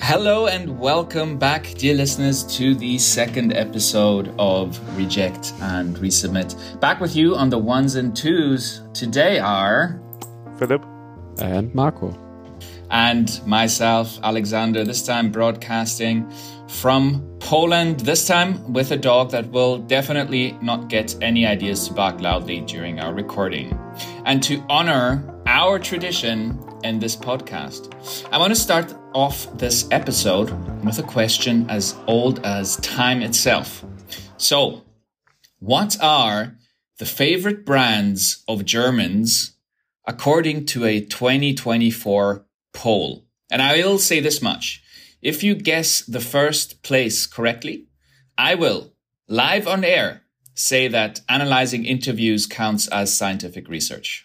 Hello and welcome back, dear listeners, to the second episode of Reject and Resubmit. Back with you on the ones and twos today are Philip and Marco and myself, Alexander, this time broadcasting from Poland, this time with a dog that will definitely not get any ideas to bark loudly during our recording. And to honor our tradition in this podcast, I want to start off this episode with a question as old as time itself. So, what are the favorite brands of Germans according to a 2024 poll? And I will say this much. If you guess the first place correctly, I will, live on air, say that analyzing interviews counts as scientific research.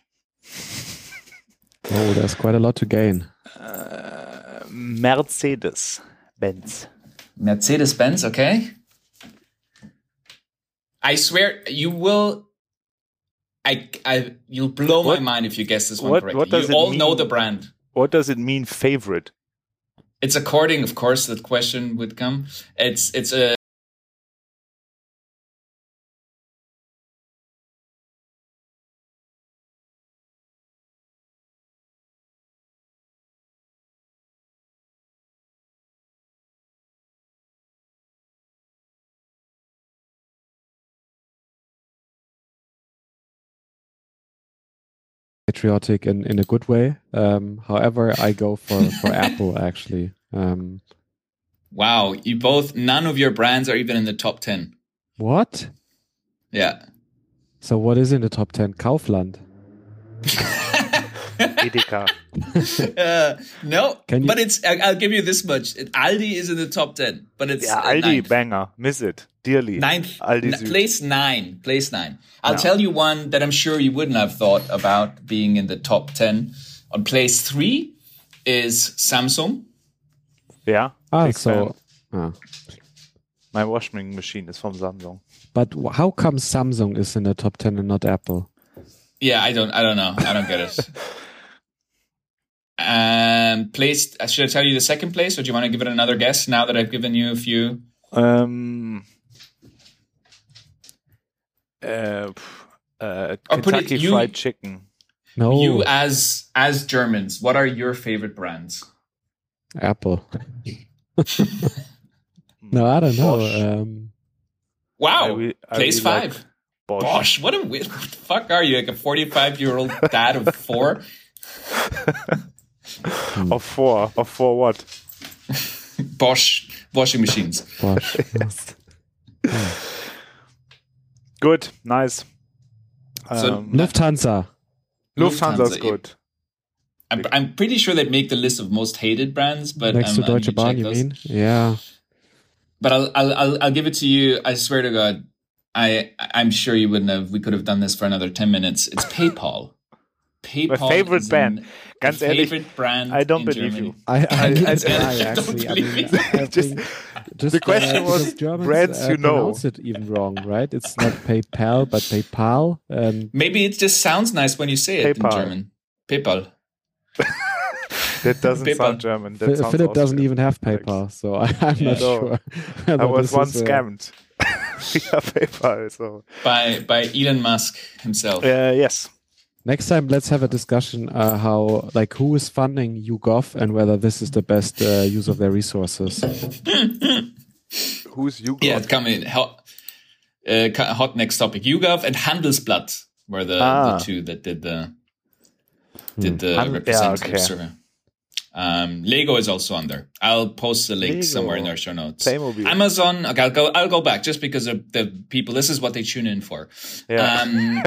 Oh, there's quite a lot to gain. Mercedes-Benz. Mercedes-Benz, okay. I swear you will. You'll blow my mind if you guess this one correctly. You all know the brand. What does it mean, favorite? It's according, of course, that question would come. It's a. Patriotic in a good way. However, I go for Apple actually. Wow, you both, none of your brands are even in the top 10. What? Yeah. So what is in the top 10? Kaufland. Edeka. No, but I'll give you this much. Aldi is in the top 10, but it's Aldi ninth. banger. Miss it dearly. Ninth, Aldi place nine. I'll tell you one that I'm sure you wouldn't have thought about being in the top 10. On place 3 is Samsung. Yeah. My washing machine is from Samsung. But how come Samsung is in the top 10 and not Apple? Yeah, I don't know. I don't get it. Place. Should I tell you the second place, or do you want to give it another guess now that I've given you a few? Kentucky Fried Chicken. No. You as Germans, what are your favorite brands? Apple. No, I don't know. Wow, place 5. Like Bosch. What the fuck are you? Like a 45-year-old dad of 4? Of four what? Bosch washing machines. Bosch. Good, nice. So Lufthansa. Lufthansa's good. I'm pretty sure they make the list of most hated brands, but Next to Deutsche Bahn, you mean? Yeah. But I'll give it to you. I swear to God, I'm sure you wouldn't have. We could have done this for another 10 minutes. It's PayPal. PayPal. My favorite brand. Ganz ehrlich, favorite brand. I don't in believe Germany. you. I don't believe it. just the question was Germans, brands you know. Pronounce it even wrong, right? It's not PayPal, but PayPal. Maybe it just sounds nice when you say it PayPal. in German. PayPal. That doesn't PayPal. sound German. That sounds Philip doesn't Austrian. even have PayPal, so I'm not sure. I was once scammed via PayPal. So By Elon Musk himself. yes. Next time, let's have a discussion who is funding YouGov and whether this is the best use of their resources. Who's you? Yeah, it's coming. Hot next topic. YouGov and Handelsblatt were the two that did the representative survey. Lego is also on there. I'll post the link somewhere in our show notes. Playmobil. Amazon. Okay, I'll go back just because of the people. This is what they tune in for. Yeah.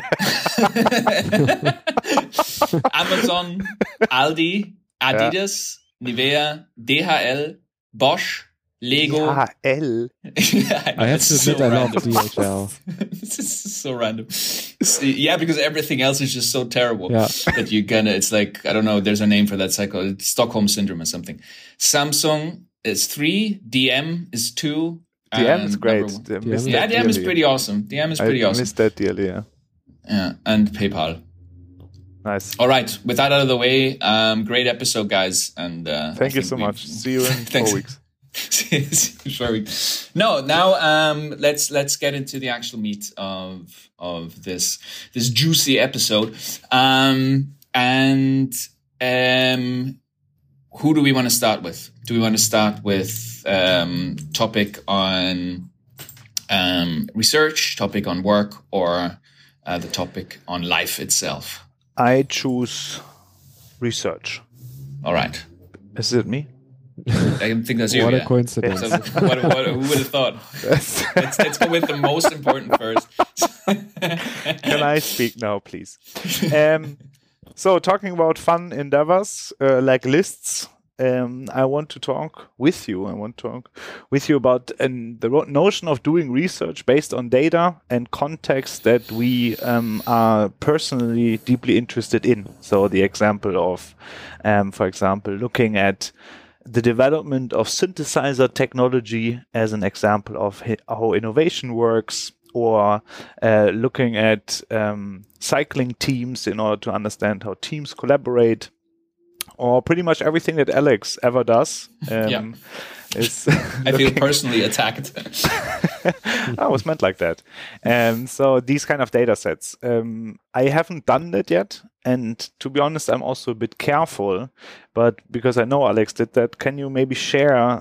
Amazon, Aldi, Adidas, Nivea, DHL, Bosch, Lego. DHL. I have to admit, I love DHL. This is so random. Yeah, because everything else is just so terrible that it's like, I don't know, there's a name for that cycle. It's Stockholm Syndrome or something. Samsung is 3, DM is 2. DM is great. DM is pretty awesome. DM is pretty awesome. I missed that deal, yeah. Yeah, and PayPal. Nice. All right. With that out of the way, great episode, guys. And thank you so much. See you in 4 weeks. No, now let's get into the actual meat of this juicy episode. Who do we want to start with? Do we want to start with topic on research, topic on work, or the topic on life itself? I choose research. All right. Is it me? I think that's you. What a coincidence. So who would have thought? Let's go with the most important first. Can I speak now, please? So talking about fun endeavors, like lists, I want to talk with you. About the notion of doing research based on data and context that we are personally deeply interested in. So the example of, for example, looking at the development of synthesizer technology as an example of how innovation works, or looking at cycling teams in order to understand how teams collaborate, or pretty much everything that Alex ever does. Is I feel personally attacked. I was meant like that. So these kind of data sets, I haven't done that yet. And to be honest, I'm also a bit careful. But because I know Alex did that, can you maybe share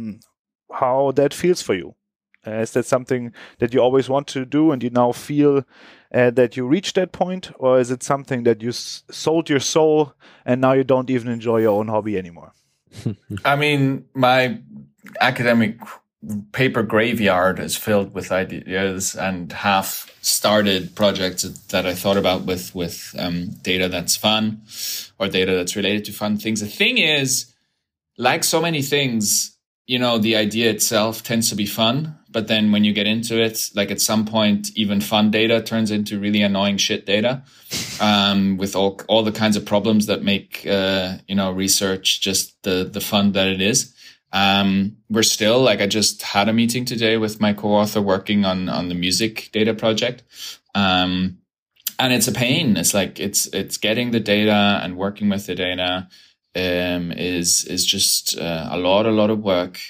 how that feels for you? Is that something that you always want to do and you now feel that you reached that point? Or is it something that you sold your soul and now you don't even enjoy your own hobby anymore? I mean, my academic paper graveyard is filled with ideas and half-started projects that I thought about with data that's fun or data that's related to fun things. The thing is, like so many things, the idea itself tends to be fun, but then when you get into it, like at some point, even fun data turns into really annoying shit data, with all the kinds of problems that make, research just the fun that it is. We're still, I just had a meeting today with my co-author working on the music data project. And it's a pain. It's it's getting the data and working with the data, is just, a lot of work.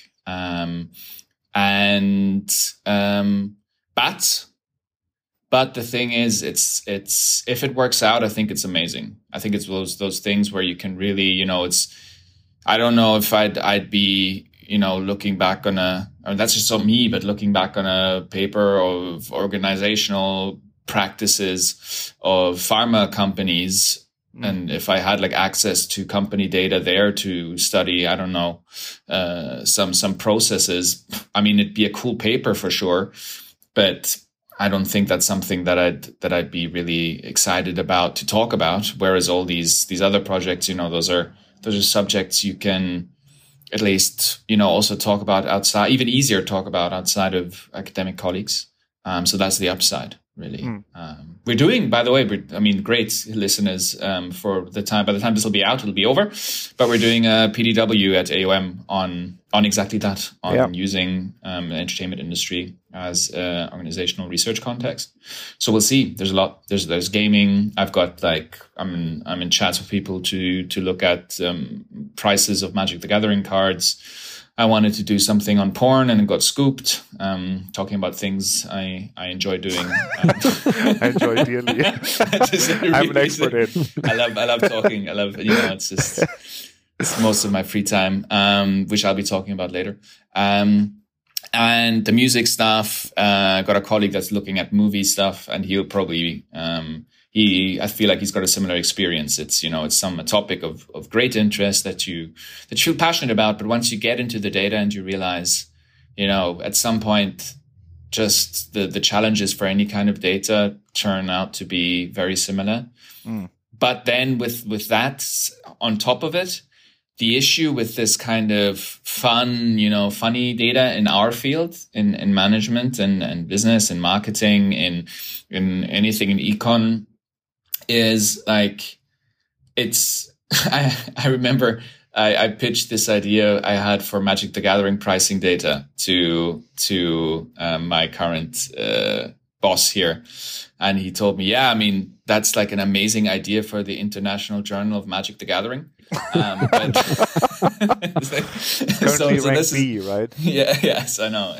But the thing is, it's if it works out, I think it's amazing. I think it's those things where you can really, I don't know if I'd be, looking back on that's just on me, but looking back on a paper of organizational practices of pharma companies, and if I had access to company data there to study, I don't know, some processes, I mean, it'd be a cool paper for sure, but I don't think that's something that I'd be really excited about to talk about. Whereas all these other projects, those are subjects you can at least, also talk about outside, even easier to talk about outside of academic colleagues. So that's the upside, really. We're doing, by the way, great listeners, by the time this will be out, it'll be over, but we're doing a PDW at AOM on exactly that, using the entertainment industry as organizational research context. So we'll see. There's a lot. There's gaming. I've got I'm in chats with people to look at prices of Magic the Gathering cards. I wanted to do something on porn and it got scooped, talking about things I enjoy doing. I enjoy dearly. I'm an expert in. I love talking. I love, it's most of my free time, which I'll be talking about later. And the music stuff, got a colleague that's looking at movie stuff, and he'll probably, I feel like he's got a similar experience. It's, it's a topic of great interest that you feel passionate about. But once you get into the data and you realize, at some point, just the challenges for any kind of data turn out to be very similar. But then with that on top of it, the issue with this kind of funny data in our field, in management and business and marketing, in anything in econ, is it's, I remember I pitched this idea I had for Magic the Gathering pricing data to my current boss here. And he told me, yeah, I mean, that's like an amazing idea for the International Journal of Magic the Gathering. But it's currently ranked B, right? Yeah, yes, I know.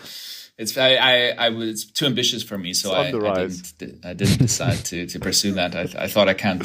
I was too ambitious for me, so I didn't decide to pursue that. I thought I can't,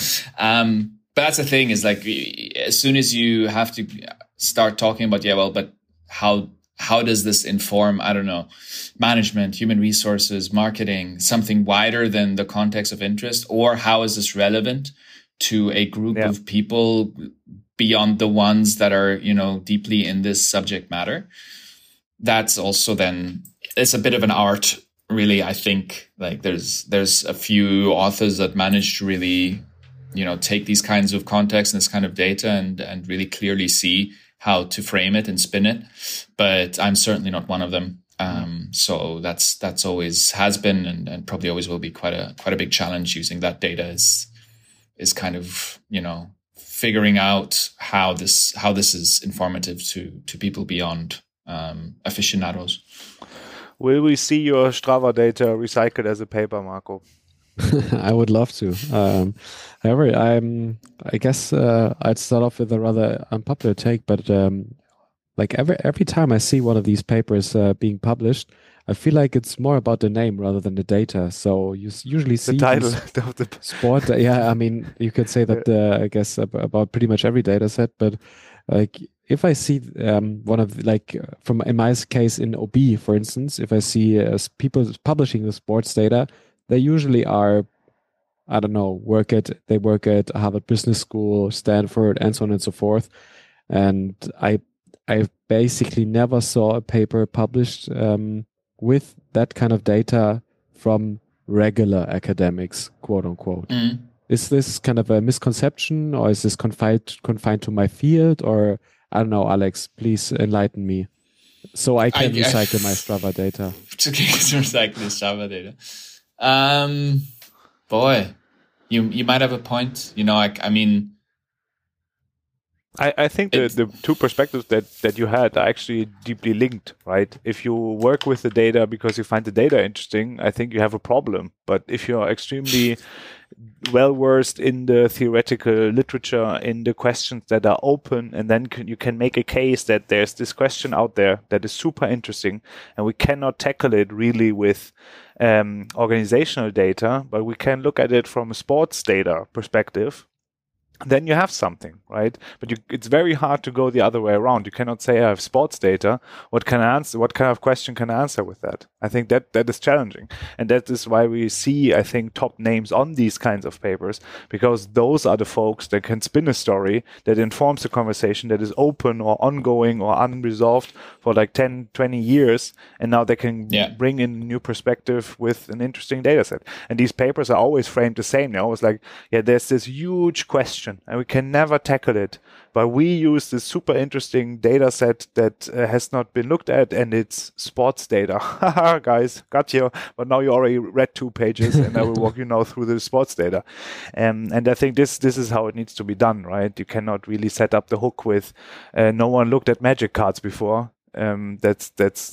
but that's the thing is like, as soon as you have to start talking about, but how does this inform, I don't know, management, human resources, marketing, something wider than the context of interest? Or how is this relevant to a group of people beyond the ones that are, deeply in this subject matter? That's also then, it's a bit of an art, really. I think like there's a few authors that manage to really, take these kinds of contexts and this kind of data and really clearly see how to frame it and spin it. But I'm certainly not one of them. So that's always has been and probably always will be quite a big challenge using that data is kind of, figuring out how this is informative to people beyond aficionados. Will we see your Strava data recycled as a paper, Marco? I would love to. However, I guess I'd start off with a rather unpopular take, but like every time I see one of these papers being published, I feel like it's more about the name rather than the data. So you usually see the title of the sport. Yeah, I mean, you could say that I guess about pretty much every data set, but like if I see one of from in my case in OB, for instance, if I see people publishing the sports data, they usually are, I don't know, they work at Harvard Business School, Stanford, and so on and so forth. And I basically never saw a paper published with that kind of data from regular academics, quote unquote. Mm. Is this kind of a misconception, or is this confined to my field, or I don't know, Alex, please enlighten me so I can recycle my Strava data. To recycle the Strava data. Boy, you might have a point. I mean, I think the two perspectives that you had are actually deeply linked, right? If you work with the data because you find the data interesting, I think you have a problem. But if you're extremely well versed in the theoretical literature, in the questions that are open, and then you can make a case that there's this question out there that is super interesting, and we cannot tackle it really with organizational data, but we can look at it from a sports data perspective, then you have something, right? But it's very hard to go the other way around. You cannot say I have sports data. What kind of question can I answer with that? I think that is challenging. And that is why we see, I think, top names on these kinds of papers, because those are the folks that can spin a story that informs the conversation, that is open or ongoing or unresolved for like 10, 20 years. And now they can bring in a new perspective with an interesting data set. And these papers are always framed the same. They're always like, there's this huge question, and we can never tackle it, but we use this super interesting data set that has not been looked at, and it's sports data. Haha, guys, got you. But now you already read 2 pages, and I will walk you now through the sports data. And I think this is how it needs to be done, right? You cannot really set up the hook with no one looked at Magic cards before. That's that's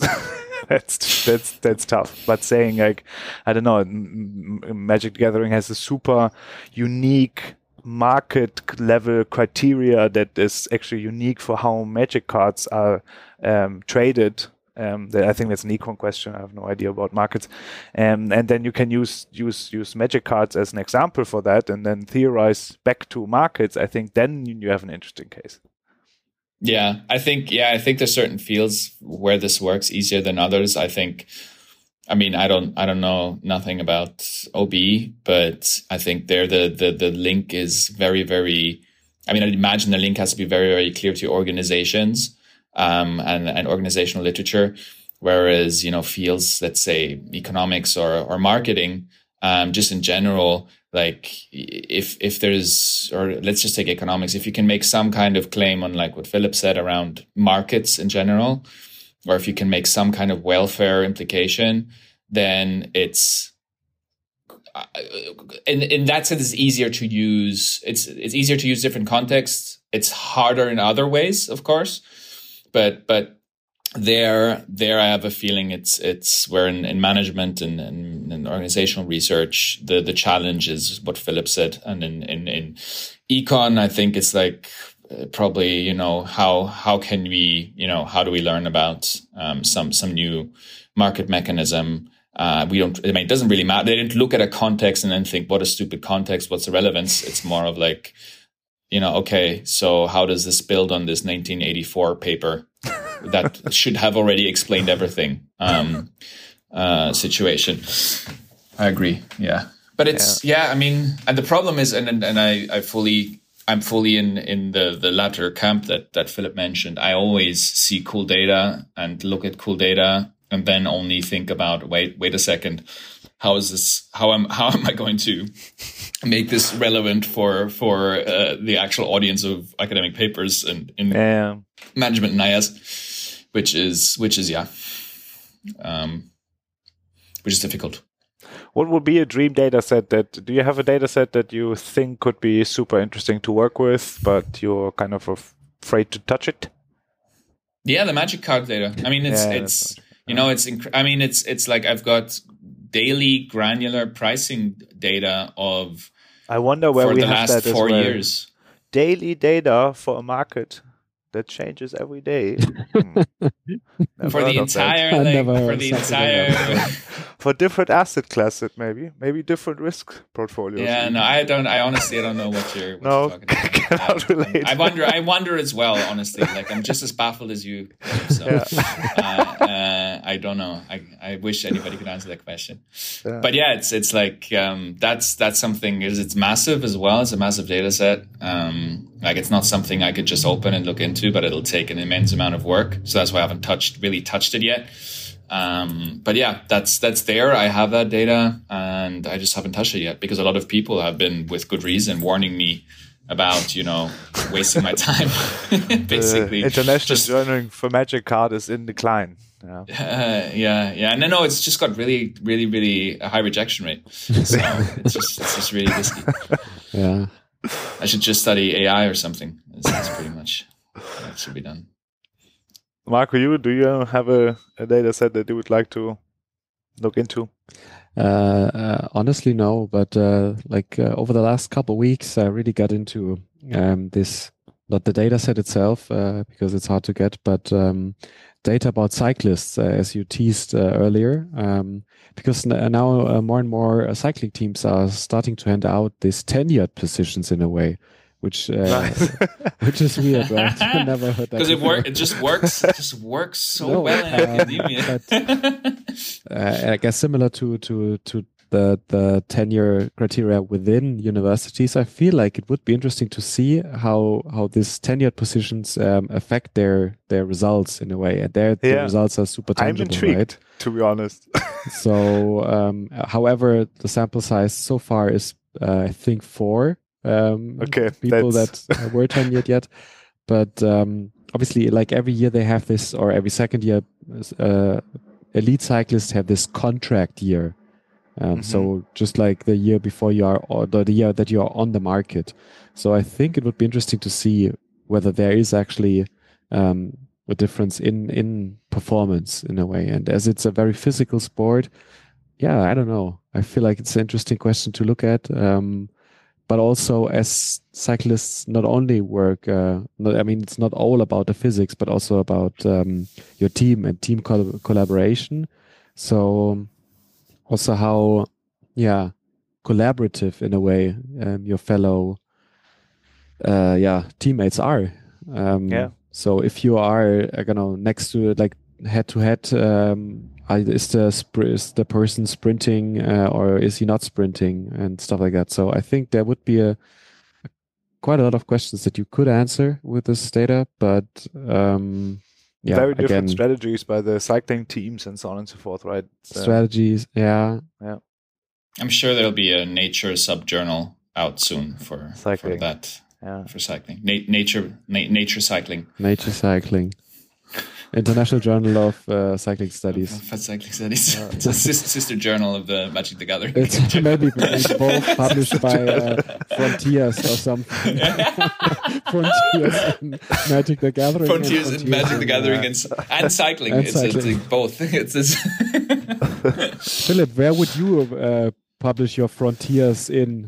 tough. But saying like, I don't know, Magic the Gathering has a super unique market level criteria that is actually unique for how Magic cards are traded. I think that's an econ question. I have no idea about markets. And then you can use Magic cards as an example for that, and then theorize back to markets. I think then you have an interesting case. Yeah, I think there's certain fields where this works easier than others. I don't know nothing about OB, but I think there the link is very, very, I'd imagine the link has to be very, very clear to organizations and organizational literature, whereas, fields, let's say economics or marketing, just in general, like if there's, or let's just take economics, if you can make some kind of claim on like what Philip said around markets in general, or if you can make some kind of welfare implication, then it's in that sense, it's easier to use. It's easier to use different contexts. It's harder in other ways, of course, but there I have a feeling it's where in management and organizational research, the challenge is what Philip said. And in econ, I think it's like, probably, you know, how can we, you know, how do we learn about some new market mechanism? We don't, I mean, it doesn't really matter. They didn't look at a context and then think, what a stupid context, what's the relevance? It's more of like, you know, okay, so how does this build on this 1984 paper that should have already explained everything situation? I agree. Yeah. But it's, I mean, and the problem is, and I'm fully in the latter camp that Philip mentioned. I always see cool data and look at cool data and then only think about, wait a second, how am I going to make this relevant for the actual audience of academic papers and in management and IS, which is difficult. What would be a dream data set do you have a data set that you think could be super interesting to work with, but you're kind of afraid to touch it? Yeah, the Magic Card data. I mean, it's you know, it's like I've got daily granular pricing data of. I wonder where we have that for the last 4 years. Daily data for a market that changes every day. For the entire, for different asset classes, maybe different risk portfolios. Yeah, no, I honestly don't know what you're talking about. Cannot relate. I wonder as well, honestly. Like, I'm just as baffled as you. So, I don't know. I wish anybody could answer that question. Yeah. But yeah, it's like that's something. It's massive as well. It's a massive data set. Like, it's not something I could just open and look into, but it'll take an immense amount of work. So that's why I haven't really touched it yet. But yeah, that's there. I have that data and I just haven't touched it yet because a lot of people have been, with good reason, warning me about, you know, wasting my time. Basically, international journaling for Magic Card is in decline. Yeah. And I know it's just got really, really, really a high rejection rate. So it's just really risky. Yeah. I should just study AI or something. That's pretty much what should be done. Marco, do you have a data set that you would like to look into? Honestly, no. But over the last couple of weeks, I really got into this, not the data set itself, because it's hard to get, but data about cyclists, as you teased earlier. Because now more and more cycling teams are starting to hand out these tenured positions in a way, which is weird, right? I never heard that. Because it just works so well in academia. I guess similar to the tenure criteria within universities, I feel like it would be interesting to see how these tenured positions affect their results in a way, and their results are super tangible. I'm intrigued, right? To be honest. So, however, the sample size so far is I think 4 people that were tenured yet, but obviously, like every year they have this, or every second year, elite cyclists have this contract year. So just like the year before you are, or the year that you are on the market. So I think it would be interesting to see whether there is actually a difference in performance in a way. And as it's a very physical sport, I don't know. I feel like it's an interesting question to look at. But also, as cyclists not only work, it's not all about the physics, but also about your team and team collaboration. So also how, collaborative in a way your fellow, teammates are. So if you are, next to like head to head, is the person sprinting or is he not sprinting and stuff like that. So I think there would be quite a lot of questions that you could answer with this data, but very different strategies by the cycling teams and so on and so forth, right? Strategies, yeah. I'm sure there'll be a nature subjournal out soon for that. For cycling, nature cycling. Nature cycling. International Journal of Cycling Studies. For cycling studies. It's a sister journal of the Magic the Gathering. It's maybe both published by Frontiers or something. Frontiers in Magic the Gathering. Frontiers in Magic the Gathering and cycling. It's both. It's this. Philip, where would you publish your Frontiers in?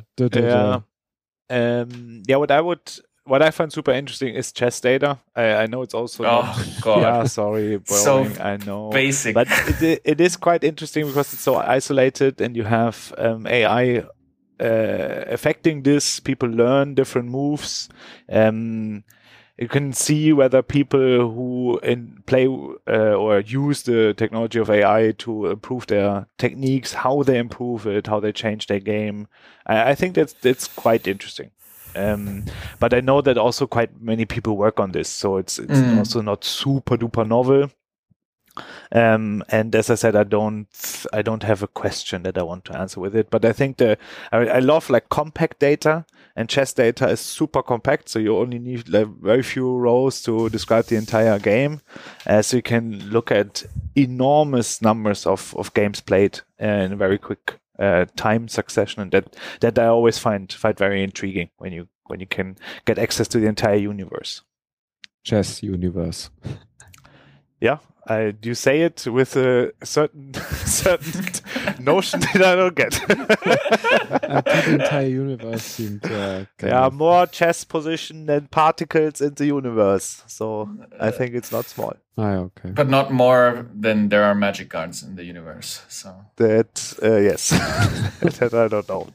What I find super interesting is chess data. I know it's also God. Yeah, sorry, boring, so I know. Basic. But it is quite interesting because it's so isolated and you have AI affecting this. People learn different moves. You can see whether people who play or use the technology of AI to improve their techniques, how they improve it, how they change their game. I think that's quite interesting. But I know that also quite many people work on this, so it's also not super duper novel. And as I said, I don't have a question that I want to answer with it. But I think I love like compact data, and chess data is super compact, so you only need like very few rows to describe the entire game. So you can look at enormous numbers of games played in a very quick time succession, and that I always find very intriguing when you can get access to the entire universe. Chess universe. Yeah, you say it with a certain notion that I don't get. The entire universe seemed. There are more chess position than particles in the universe, so I think it's not small. Okay. But not more than there are magic cards in the universe. So that yes, that I don't know.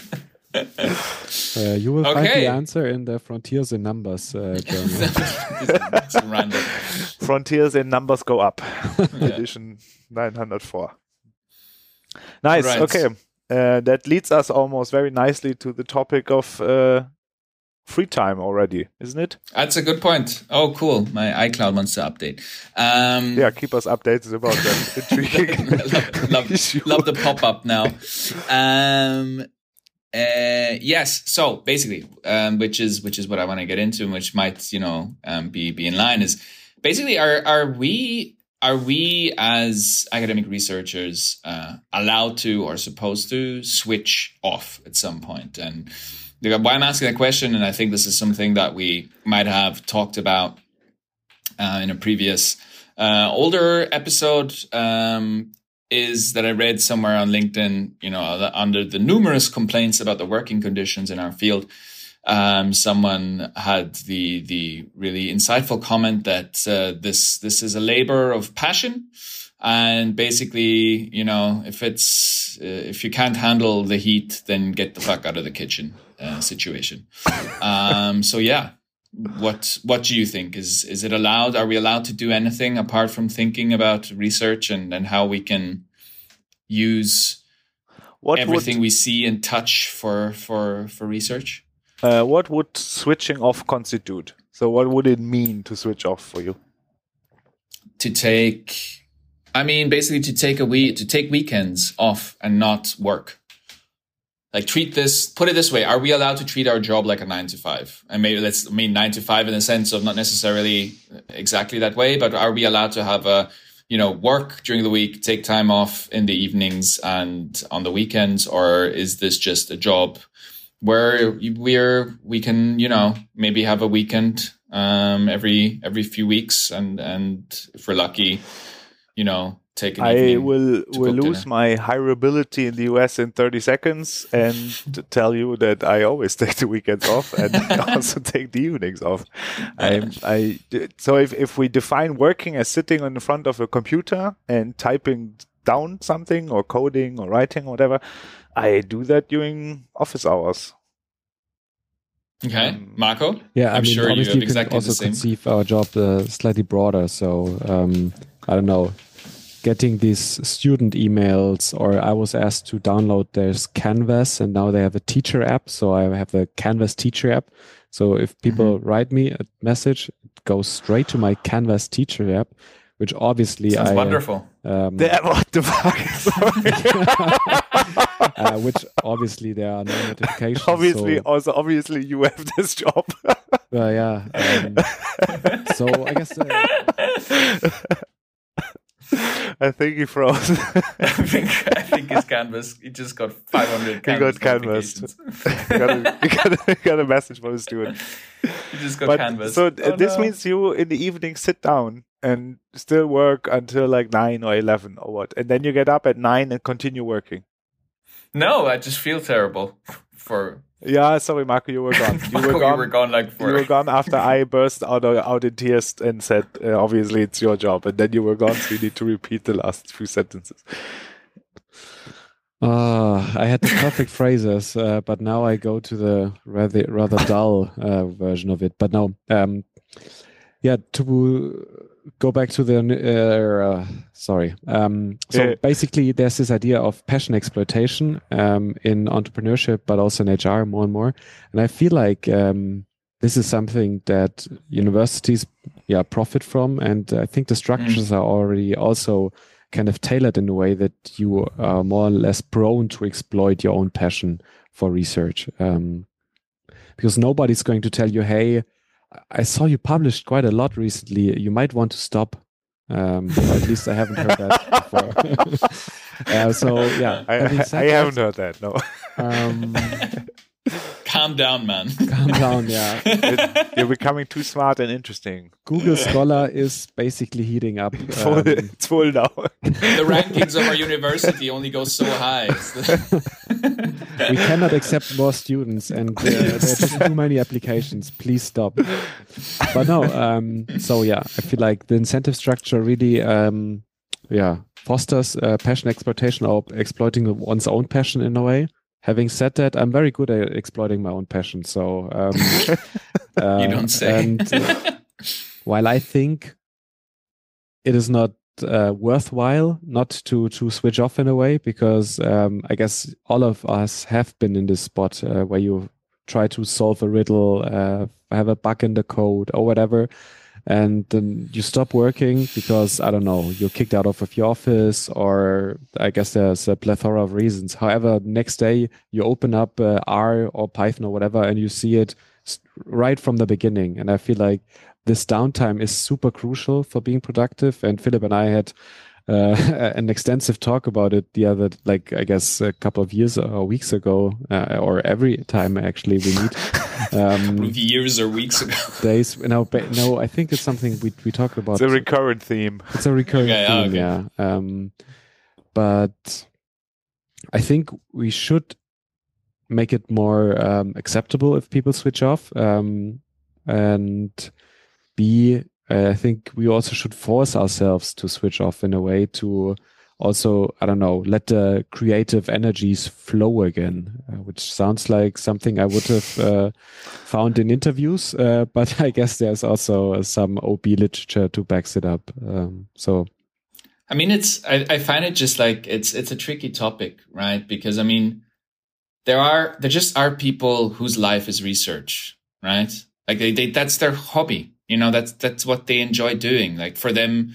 You will find the answer in the Frontiers in Numbers journal. It's random. Frontiers in Numbers go up. Edition 904. Nice. Right. Okay. That leads us almost very nicely to the topic of free time already, isn't it? That's a good point. Oh, cool. My iCloud wants to update. Yeah, keep us updated about that intriguing love the pop-up now. Yes. So basically, which is what I want to get into, and which might, be in line, is basically are we as academic researchers allowed to or supposed to switch off at some point? And why I'm asking that question, and I think this is something that we might have talked about in a previous older episode, is that I read somewhere on LinkedIn, under the numerous complaints about the working conditions in our field, someone had the really insightful comment that this is a labor of passion, and basically, if you can't handle the heat, then get the fuck out of the kitchen situation. So yeah. What do you think? Is it allowed? Are we allowed to do anything apart from thinking about research and how we can use everything we see and touch for research? What would switching off constitute? So what would it mean to switch off for you? To take weekends off and not work. Like put it this way, are we allowed to treat our job like a 9 to 5? And maybe 9 to 5 in the sense of not necessarily exactly that way, but are we allowed to have work during the week, take time off in the evenings and on the weekends? Or is this just a job where we can, maybe have a weekend, every few weeks and if we're lucky, take an evening. I will lose my hireability in the US in 30 seconds and tell you that I always take the weekends off and I also take the evenings off. So if we define working as sitting in front of a computer and typing down something or coding or writing or whatever, I do that during office hours. Okay, Marco? Yeah, I'm sure you have exactly also the same. conceive our job slightly broader. So I don't know, getting these student emails, or I was asked to download there's Canvas, and now they have a teacher app. So I have a Canvas teacher app. So if people write me a message, it goes straight to my Canvas teacher app, which obviously sounds wonderful. What the fuck? Which obviously there are no notifications. Obviously you have this job. Well, yeah. So I guess I think he froze. I think his canvas. He just got 500. He got canvassed. he got a message from a student. He just got canvassed. So this means you in the evening sit down and still work until like 9 or 11 or what, and then you get up at 9 and continue working. No, I just feel terrible for. Yeah, sorry, Marco, you were gone. You were gone like for. You were gone after I burst out in tears and said, "Obviously, it's your job," and then you were gone. So you need to repeat the last few sentences. I had the perfect phrases, but now I go to the rather dull version of it. But no, yeah, to go back to the sorry. So basically, there's this idea of passion exploitation in entrepreneurship, but also in HR more and more. And I feel like this is something that universities, profit from. And I think the structures are already also kind of tailored in a way that you are more or less prone to exploit your own passion for research. Because nobody's going to tell you, hey, I saw you published quite a lot recently. You might want to stop. Or at least I haven't heard that before. So yeah, I haven't heard that. No. Calm down, man. Calm down. Yeah, you're becoming too smart and interesting. Google Scholar is basically heating up. It's full now. The rankings of our university only go so high. We cannot accept more students, and there are just too many applications. Please stop. But no, so yeah, I feel like the incentive structure really, fosters passion exploitation or exploiting one's own passion in a way. Having said that, I'm very good at exploiting my own passion. So you don't say. And while I think it is not worthwhile not to switch off in a way, because I guess all of us have been in this spot where you try to solve a riddle, have a bug in the code or whatever, and then you stop working because, I don't know, you're kicked out of your office, or I guess there's a plethora of reasons. However, next day you open up R or Python or whatever and you see it right from the beginning. And I feel like this downtime is super crucial for being productive. And Philip and I had an extensive talk about it the other, like, I guess a couple of years or weeks ago, or every time actually we meet. Years or weeks ago. Days. No, I think it's something we talk about. It's a recurrent theme. It's a recurring theme, yeah. But I think we should make it more acceptable if people switch off. And B, I think we also should force ourselves to switch off in a way to also, I don't know, let the creative energies flow again, which sounds like something I would have found in interviews, but I guess there's also some OB literature to back it up. So, I mean, I find it just like it's a tricky topic, right? Because I mean, there just are people whose life is research, right? Like they that's their hobby. You know, that's what they enjoy doing. Like for them,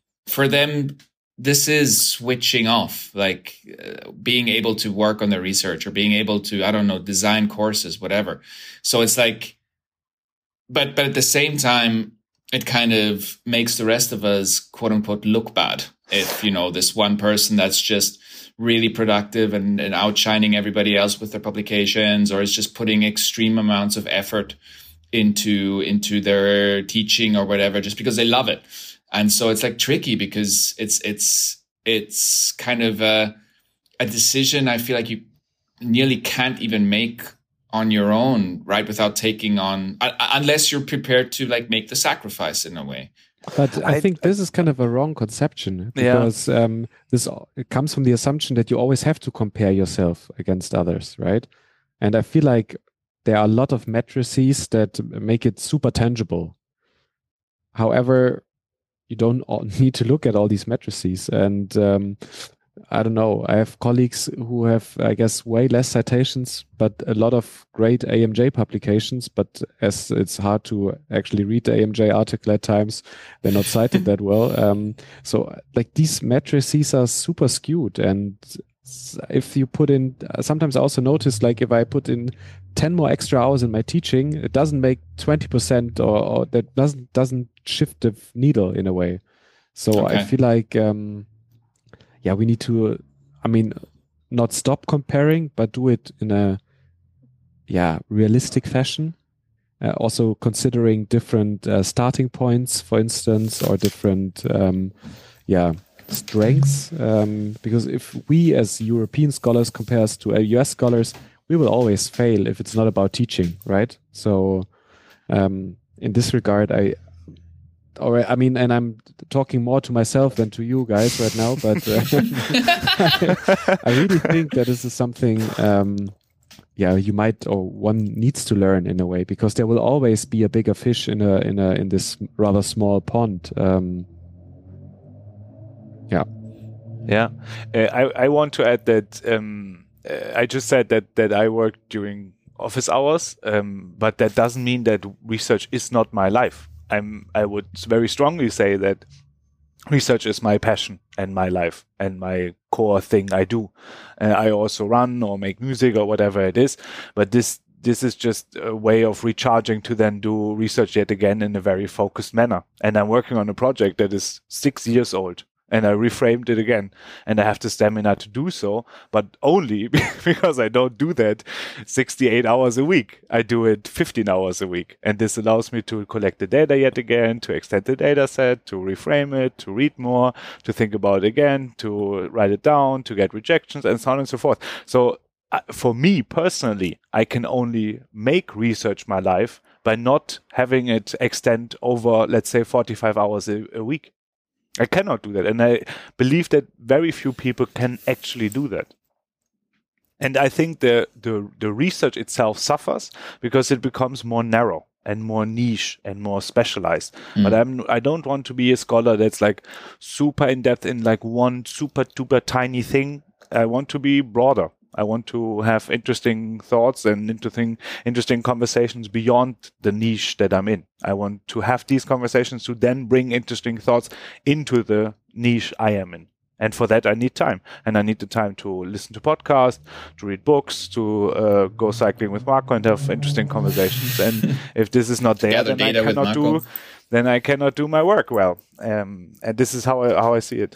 this is switching off, like being able to work on their research or being able to, I don't know, design courses, whatever. So it's like, but at the same time, it kind of makes the rest of us, quote unquote, look bad. If, you know, this one person that's just really productive and outshining everybody else with their publications, or is just putting extreme amounts of effort into their teaching or whatever, just because they love it. And so it's like tricky because it's kind of a decision I feel like you nearly can't even make on your own, right? Without taking on, unless you're prepared to like make the sacrifice in a way. But I think this is kind of a wrong conception, because it comes from the assumption that you always have to compare yourself against others, right? And I feel like there are a lot of matrices that make it super tangible. However, you don't need to look at all these matrices. And I don't know, I have colleagues who have, I guess, way less citations, but a lot of great AMJ publications. But as it's hard to actually read the AMJ article at times, they're not cited that well. So like these matrices are super skewed. And if you put in, sometimes I also notice, like if I put in 10 more extra hours in my teaching, it doesn't make 20% or that doesn't shift the needle in a way. So I feel like, we need to, not stop comparing, but do it in a, realistic fashion. Also considering different starting points, for instance, or different, strengths. Because if we as European scholars compare us to US scholars, we will always fail if it's not about teaching, right? So in this regard, and I'm talking more to myself than to you guys right now, but I really think that this is something, you might, or one needs to learn in a way, because there will always be a bigger fish in this rather small pond. I want to add that I just said that I work during office hours, but that doesn't mean that research is not my life. I would very strongly say that research is my passion and my life and my core thing I do. I also run or make music or whatever it is, but this is just a way of recharging to then do research yet again in a very focused manner. And I'm working on a project that is 6 years old. And I reframed it again, and I have the stamina to do so, but only because I don't do that 68 hours a week. I do it 15 hours a week. And this allows me to collect the data yet again, to extend the data set, to reframe it, to read more, to think about it again, to write it down, to get rejections, and so on and so forth. So for me personally, I can only make research my life by not having it extend over, let's say, 45 hours a week. I cannot do that. And I believe that very few people can actually do that. And I think the research itself suffers because it becomes more narrow and more niche and more specialized. But I don't want to be a scholar that's like super in depth in like one super duper tiny thing. I want to be broader. I want to have interesting thoughts and interesting conversations beyond the niche that I'm in. I want to have these conversations to then bring interesting thoughts into the niche I am in. And for that, I need time. And I need the time to listen to podcasts, to read books, to go cycling with Marco and have interesting conversations. And if this is not there, then I cannot do my work well. And this is how I see it.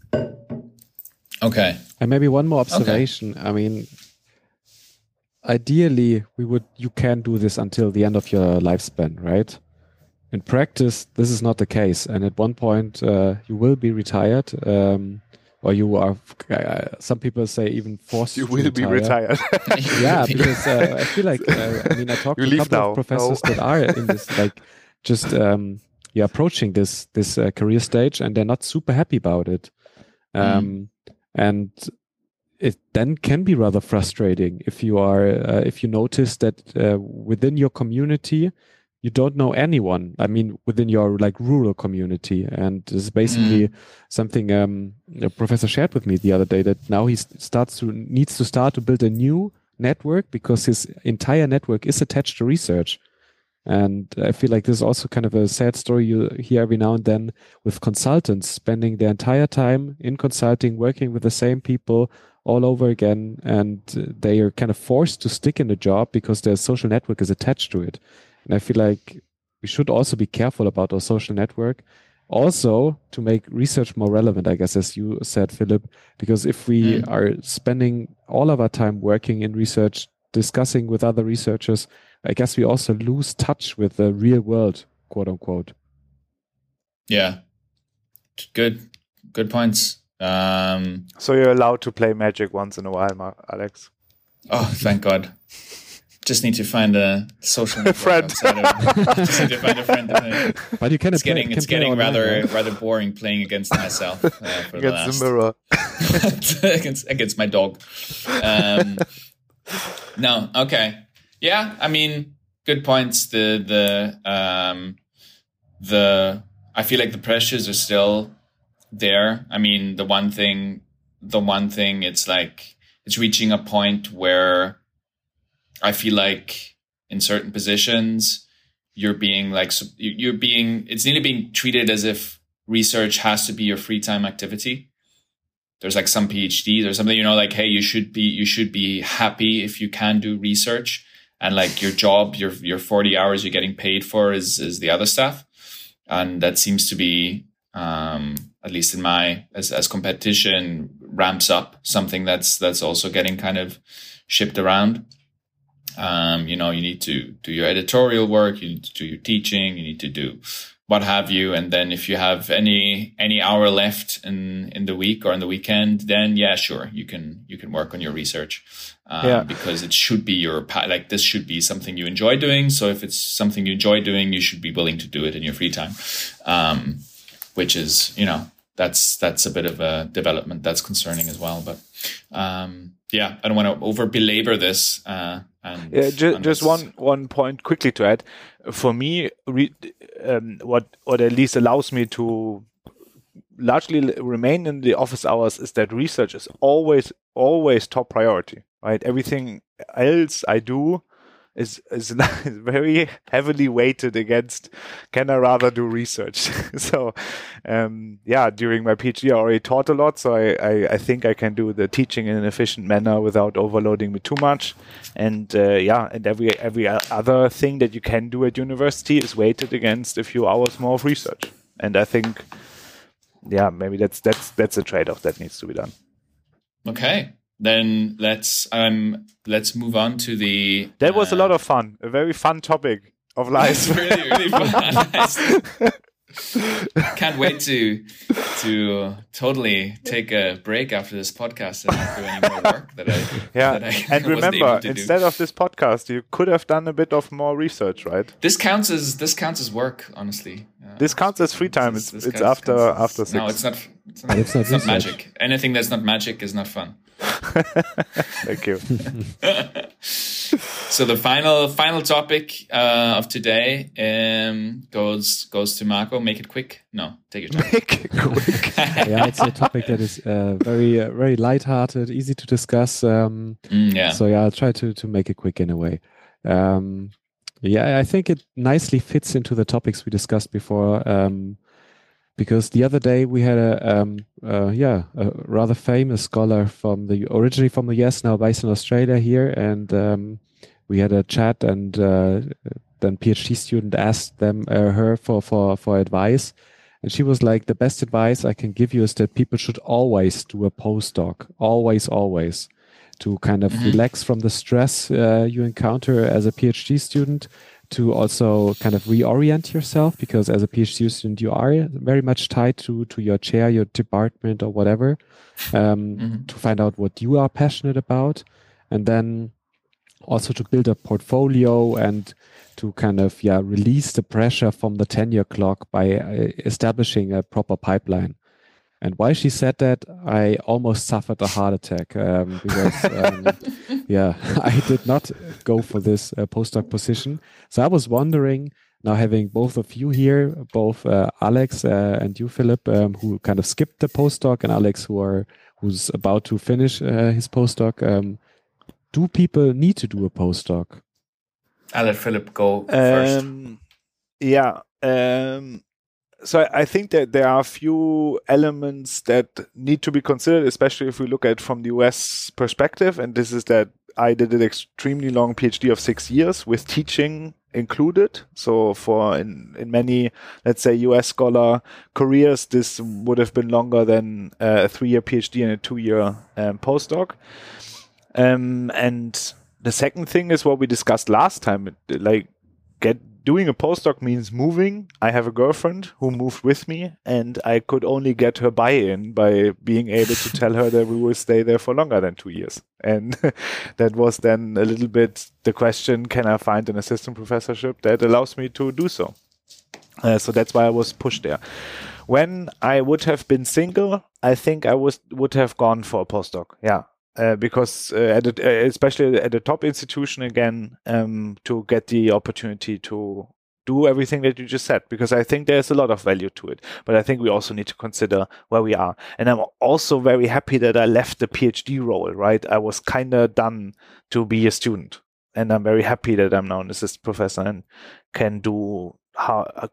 Okay. And maybe one more observation. Okay. I mean, ideally, you can do this until the end of your lifespan, right? In practice, this is not the case. And at one point, you will be retired, or you are, some people say even forced to retire. You will be retired. Yeah, because I feel like, I talked to a couple of professors that are in this, like, just approaching this career stage, and they're not super happy about it. And it then can be rather frustrating if you are, if you notice that within your community, you don't know anyone. I mean, within your like rural community. And this is basically something a professor shared with me the other day, that now he needs to start to build a new network because his entire network is attached to research. And I feel like this is also kind of a sad story you hear every now and then with consultants spending their entire time in consulting, working with the same people all over again. And they are kind of forced to stick in the job because their social network is attached to it. And I feel like we should also be careful about our social network. Also, to make research more relevant, I guess, as you said, Philip, because if we are spending all of our time working in research, discussing with other researchers, I guess we also lose touch with the real world, quote unquote. Yeah. Good points. So you're allowed to play Magic once in a while, Alex? Oh, thank God. Just need to find a social network just need to find a friend. But you can. It's getting rather boring playing against myself. For against the mirror. against my dog. No, okay. Yeah, I mean, good points. The I feel like the pressures are still there. I mean, the one thing, it's like it's reaching a point where I feel like in certain positions it's nearly being treated as if research has to be your free time activity. there's like some PhDs or something, like, hey, you should be happy if you can do research, and like your job, your 40 hours you're getting paid for is the other stuff. And that seems to be, at least in as competition ramps up, something that's also getting kind of shipped around. You need to do your editorial work, you need to do your teaching, you need to do what have you. And then if you have any hour left in the week or in the weekend, then yeah, sure, you can work on your research, because it should be this should be something you enjoy doing. So if it's something you enjoy doing, you should be willing to do it in your free time, which is, that's a bit of a development that's concerning as well. But I don't want to over belabor this. Just one point quickly to add. For me, what at least allows me to largely remain in the office hours is that research is always top priority, right? Everything else I do is very heavily weighted against, can I rather do research? So, during my PhD, I already taught a lot. So I think I can do the teaching in an efficient manner without overloading me too much. And and every other thing that you can do at university is weighted against a few hours more of research. And I think, maybe that's a trade-off that needs to be done. Okay. Then let's move on to the. That was a lot of fun. A very fun topic of life. Really, really fun. Can't wait to totally take a break after this podcast and not do any more work that I and remember, instead of this podcast, you could have done a bit of more research, right? This counts as work, honly. This counts as free time. It's after 6. No, it's not magic. Anything that's not magic is not fun. Thank you. So the final topic of today goes to Marco. Make it quick. No, take your time. Make it quick. It's a topic that is very very lighthearted, easy to discuss. So I'll try to make it quick in a way. I think it nicely fits into the topics we discussed before. Because the other day we had a rather famous scholar originally from the US, now based in Australia here, and we had a chat, and then PhD student asked her for advice, and she was like, the best advice I can give you is that people should always do a postdoc, always, to kind of relax from the stress you encounter as a PhD student, to also kind of reorient yourself, because as a PhD student, you are very much tied to your chair, your department, or whatever, to find out what you are passionate about, and then also to build a portfolio and to kind of release the pressure from the tenure clock by establishing a proper pipeline. And while she said that, I almost suffered a heart attack because, I did not go for this postdoc position. So I was wondering, now having both of you here, both Alex and you, Philip, who kind of skipped the postdoc, and Alex who's about to finish his postdoc, do people need to do a postdoc? I'll let Philip go first. So I think that there are a few elements that need to be considered, especially if we look at it from the US perspective. And this is that I did an extremely long PhD of 6 years with teaching included. So in many, let's say, US scholar careers, this would have been longer than a 3-year PhD and a 2-year postdoc. And the second thing is what we discussed last time, doing a postdoc means moving. I have a girlfriend who moved with me, and I could only get her buy-in by being able to tell her that we will stay there for longer than 2 years. And that was then a little bit the question, can I find an assistant professorship that allows me to do so? So that's why I was pushed there. When I would have been single, I think I would have gone for a postdoc. Yeah. Because especially at a top institution again, to get the opportunity to do everything that you just said, because I think there's a lot of value to it. But I think we also need to consider where we are. And I'm also very happy that I left the PhD role, right? I was kind of done to be a student. And I'm very happy that I'm now an assistant professor and can do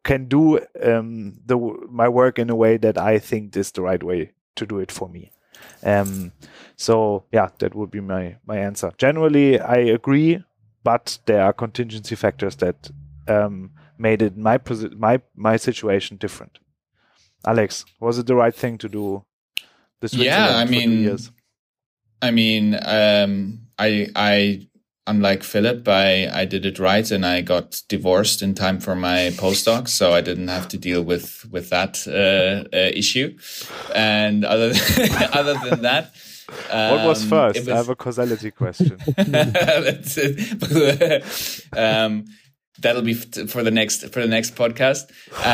my work in a way that I think is the right way to do it for me. So yeah, that would be my answer. Generally, I agree, but there are contingency factors that made it my situation different. Alex, was it the right thing to do? The Switzerland for 2 years. I unlike Philip, I did it right, and I got divorced in time for my postdoc, so I didn't have to deal with that issue. And other than that, what was first? I have a causality question. That's it. That'll be for the next podcast.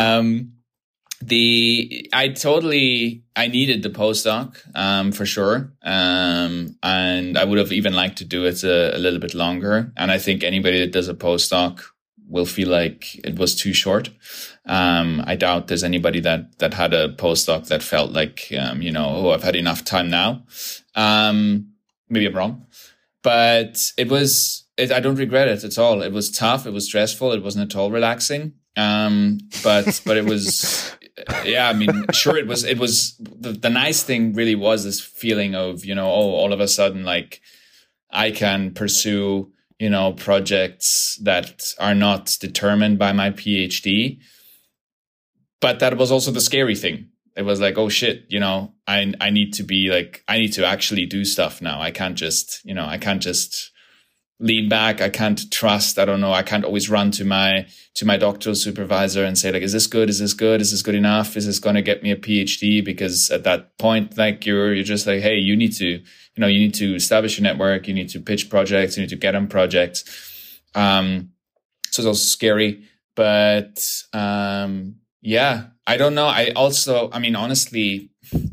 I needed the postdoc for sure, and I would have even liked to do it a little bit longer. And I think anybody that does a postdoc will feel like it was too short. I doubt there's anybody that had a postdoc that felt like I've had enough time now. Maybe I'm wrong, but I don't regret it at all. It was tough. It was stressful. It wasn't at all relaxing. But it was. Yeah, I mean, sure, it was the nice thing really was this feeling of, all of a sudden, like I can pursue, projects that are not determined by my PhD. But that was also the scary thing. It was like, oh shit, I need to actually do stuff now. I can't just lean back. I can't trust. I don't know. I can't always run to my doctoral supervisor and say, like, is this good? Is this good? Is this good enough? Is this going to get me a PhD? Because at that point, like you're just like, hey, you need to establish a network. You need to pitch projects. You need to get on projects. So it's also scary, but, yeah, I don't know. Honestly,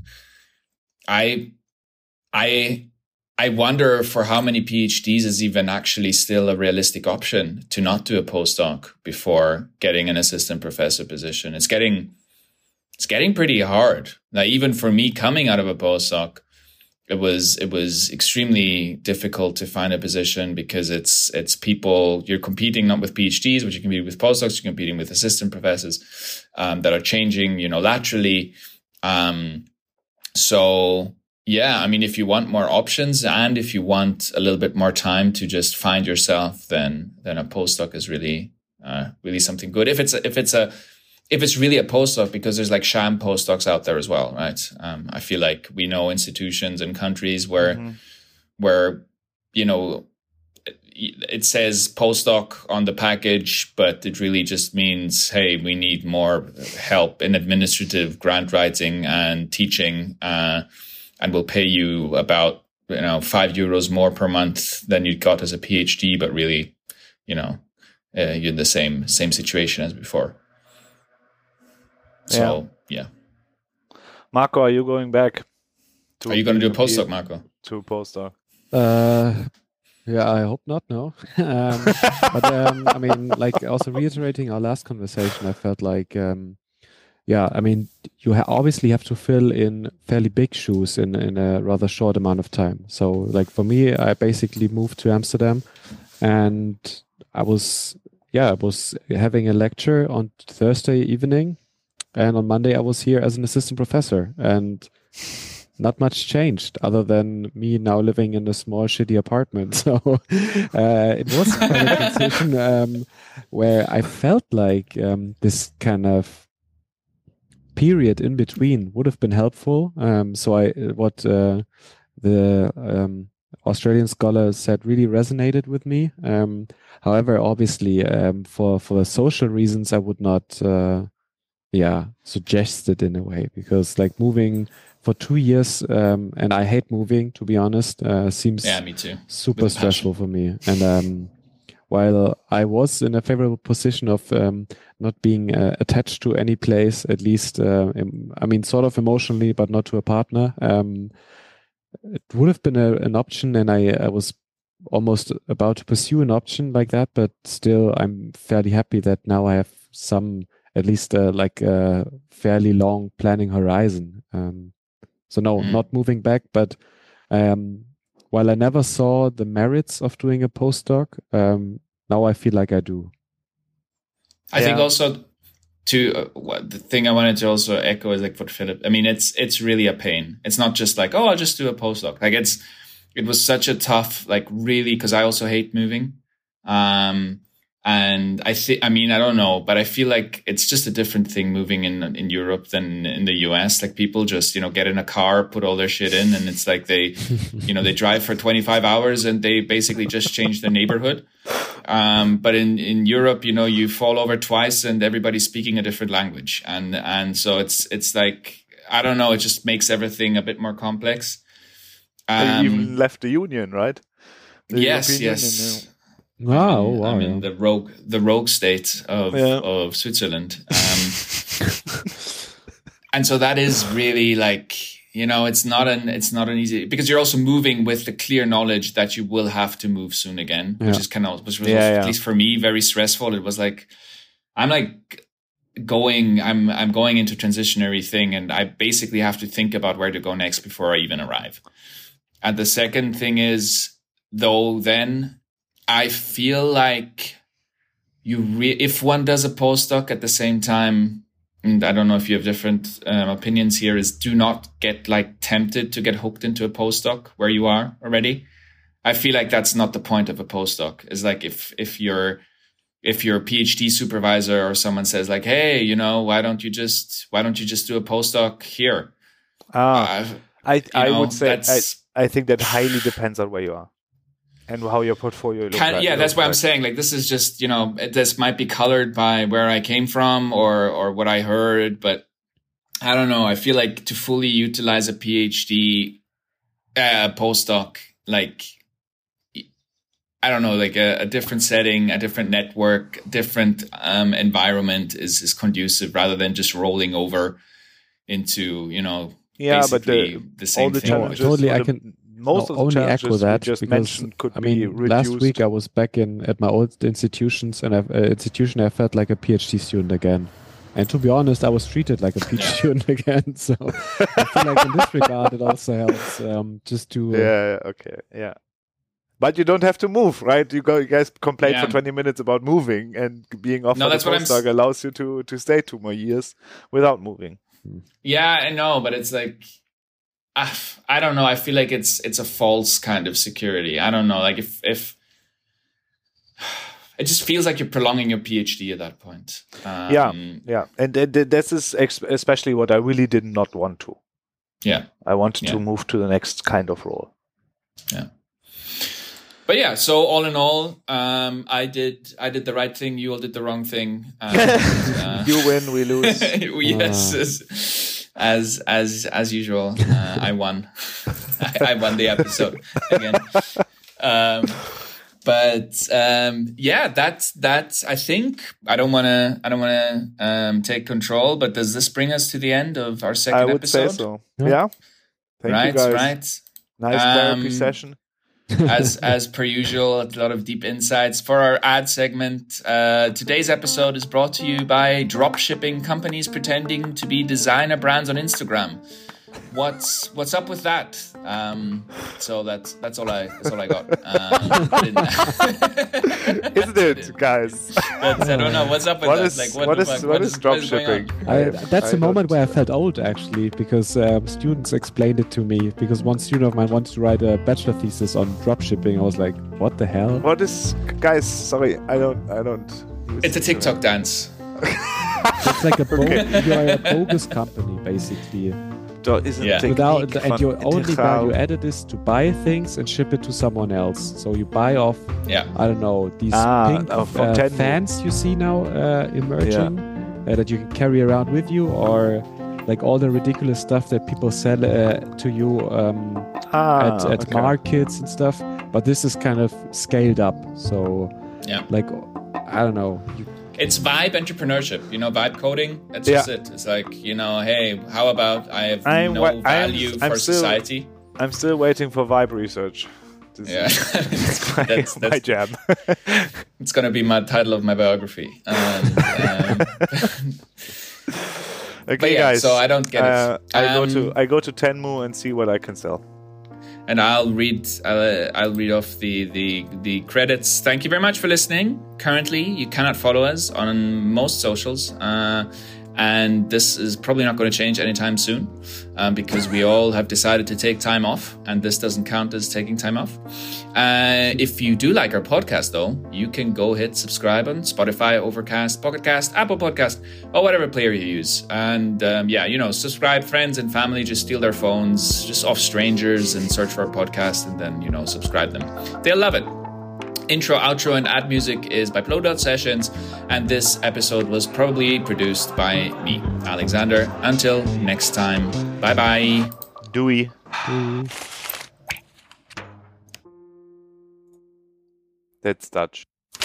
I wonder for how many PhDs is even actually still a realistic option to not do a postdoc before getting an assistant professor position. It's getting pretty hard. Now, even for me coming out of a postdoc, it was extremely difficult to find a position because it's people, you're competing not with PhDs, but you're competing with postdocs, you're competing with assistant professors that are changing unilaterally. So yeah, I mean, if you want more options and if you want a little bit more time to just find yourself, then a postdoc is really something good. If it's really a postdoc, because there's like sham postdocs out there as well, right? I feel like we know institutions and countries where it says postdoc on the package, but it really just means, hey, we need more help in administrative grant writing and teaching, and we'll pay you about €5 more per month than you got as a PhD, but really, you're in the same situation as before. So yeah. Marco, are you going back? Are you going to do a postdoc, Marco? To a postdoc. Yeah, I hope not. No, but I mean, like also reiterating our last conversation, I felt like. Yeah, I mean, you obviously have to fill in fairly big shoes in a rather short amount of time. So, like for me, I basically moved to Amsterdam, and I was having a lecture on Thursday evening, and on Monday I was here as an assistant professor, and not much changed other than me now living in a small shitty apartment. So it was kind of a transition where I felt like this kind of period in between would have been helpful. So what the Australian scholar said really resonated with me. However, obviously, for social reasons, I would not, suggest it in a way, because like moving for 2 years, and I hate moving, to be honest, seems me too. super stressful for me. And while I was in a favorable position of not being attached to any place, at least, I mean, sort of emotionally, but not to a partner, it would have been an option, and I was almost about to pursue an option like that, but still I'm fairly happy that now I have some, at least like a fairly long planning horizon. So no, not moving back, but while I never saw the merits of doing a postdoc, now I feel like I do. I think also the thing I wanted to also echo is like what Philip. I mean, it's really a pain. It's not just like, oh, I'll just do a postdoc. Like it was such a tough, like really, because I also hate moving. And I don't know, but I feel like it's just a different thing moving in Europe than in the US. Like people just, get in a car, put all their shit in, and it's like they, they drive for 25 hours and they basically just change their neighborhood. But in Europe, you fall over twice and everybody's speaking a different language. And so it's like, I don't know, it just makes everything a bit more complex. You even left the union, right? Yes. Union, Wow! I mean the rogue state of Switzerland, and so that is really like it's not an easy, because you're also moving with the clear knowledge that you will have to move soon again, which is at least for me very stressful. It was like I'm going into transitionary thing, and I basically have to think about where to go next before I even arrive. And the second thing is, though, then I feel like if one does a postdoc at the same time, and I don't know if you have different opinions here, is do not get tempted to get hooked into a postdoc where you are already. I feel like that's not the point of a postdoc. Is like if your PhD supervisor or someone says like, hey, why don't you just do a postdoc here? I would say I think that highly depends on where you are and how your portfolio looks like. Yeah, that's why I'm saying, like, this is just, this might be colored by where I came from or what I heard, but I don't know. I feel like to fully utilize a PhD postdoc, like, I don't know, like a different setting, a different network, different environment is conducive, rather than just rolling over into, but the same all the thing. challenges, Totally, I can most of the only challenges echo that, just because mentioned could be reduced. last week I was back at my old institutions, and I felt like a PhD student again. And to be honest, I was treated like a PhD student again. So I feel like in this regard, it also helps just to. But you don't have to move, right? You guys complained for 20 minutes about moving, and being offered a postdoc allows you to stay 2 more years without moving. Yeah, I know, but it's like, I don't know. I feel like it's a false kind of security. I don't know. Like if it just feels like you're prolonging your PhD at that point. And this is especially what I really did not want to. Yeah, I wanted to move to the next kind of role. Yeah. But yeah, so all in all, I did the right thing. You all did the wrong thing. You win, we lose. Yes, as usual, I won. I won the episode again. That's. I think I don't want to take control. But does this bring us to the end of our second episode? I would say so. Yeah. Thank you guys. Right. Nice therapy session. As per usual, a lot of deep insights. For our ad segment, today's episode is brought to you by dropshipping companies pretending to be designer brands on Instagram. What's up with that? So that's all I got. Isn't it, guys? I don't know what's up with that. What is dropshipping? That's a moment where I felt old, actually, because students explained it to me. Because one student of mine wanted to write a bachelor thesis on dropshipping. I was like, what the hell? What is, guys? Sorry, I don't. It's a TikTok dance. It's like you're a bogus company, basically. And your only value added is to buy things and ship it to someone else. So you buy off, I don't know, these pink fans you see now emerging that you can carry around with you, or like all the ridiculous stuff that people sell to you at markets and stuff. But this is kind of scaled up. So, like, I don't know. It's vibe entrepreneurship, vibe coding. That's just it. It's like, hey, how about I have no value for society? I'm still waiting for vibe research. That's my jam. It's going to be my title of my biography. Okay, guys. So I don't get it. I go to Tenmu and see what I can sell. and I'll read off the credits. Thank you very much for listening. Currently, you cannot follow us on most socials. And this is probably not going to change anytime soon because we all have decided to take time off, and this doesn't count as taking time off. If you do like our podcast, though, you can go hit subscribe on Spotify, Overcast, Pocket Cast, Apple Podcast, or whatever player you use. And subscribe. Friends and family just steal their phones just off strangers and search for our podcast, and then, subscribe them. They'll love it. Intro, outro, and ad music is by Blow Sessions, and this episode was probably produced by me, Alexander. Until next time, bye-bye. Dewey. That's Dutch.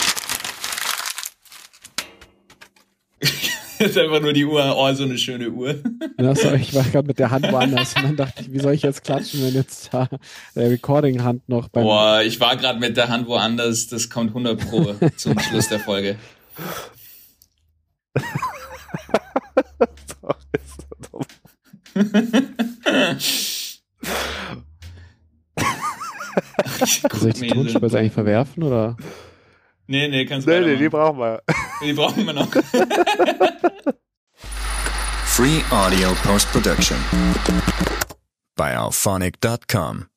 Das ist einfach nur die Uhr. Oh, so eine schöne Uhr. Ja, sorry, ich war gerade mit der Hand woanders und dann dachte ich, wie soll ich jetzt klatschen, wenn jetzt da der Recording-Hand noch beim... Boah, ich war gerade mit der Hand woanders. Das kommt 100% zum Schluss der Folge. Soll ich die Tonspur eigentlich verwerfen, oder? Nee, kannst du Nee, die brauchen wir. Die brauchen wir noch. Free Audio Post-Production by Auphonic.com